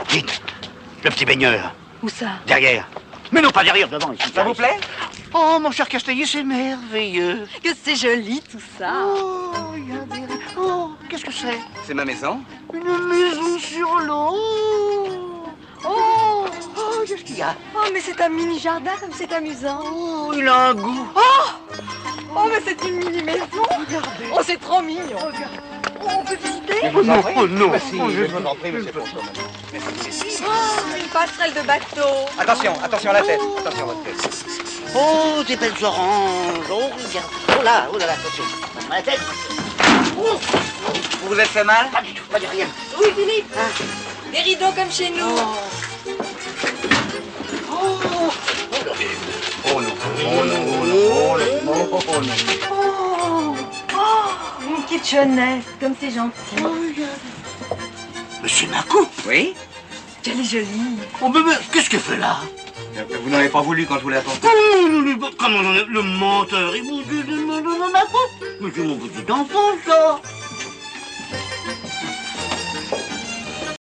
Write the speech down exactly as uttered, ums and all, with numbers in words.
Vite, le petit baigneur. Où ça? Derrière. Mais non, pas derrière, devant. Ici, Ça vous plaît? Oh, mon cher Castellier, c'est merveilleux. Que c'est joli tout ça. Oh, regardez. Oh, qu'est-ce que c'est? C'est ma maison. Une maison sur l'eau. Oh, Oh, qu'est-ce qu'il y a? oh mais c'est un mini jardin comme c'est amusant. Oh, il a un goût. Oh, oh mais c'est une mini maison. Regardez. Oh c'est trop mignon. Oh, on peut visiter? Oh non, oh non. Bah, si, Oh, je je- vous en prie, monsieur Ponceau. Oh, une passerelle de bateau. Attention, attention à la tête. Attention à votre tête. Oh, des belles oranges. Oh, regarde. Oh là, oh là là, attention. Pas la tête. Oh, Vous vous êtes fait mal? pas du tout, pas de rien. Oui Philippe. Des rideaux comme chez nous. Oh. Oh. Oh non, oh non, oh non, oh non, oh non. Oh, oh, une kitchenette, comme c'est gentil. Oh, regarde. Monsieur Marco. Oui? Quelle est jolie. Oh, mais, mais qu'est-ce qu'elle fait là? Vous n'avez pas voulu quand je vous l'ai attendu. Oh, non, non, comment on en est- le menteur, il vous dit de me donner ma faute. Mais c'est mon petit enfant, ça.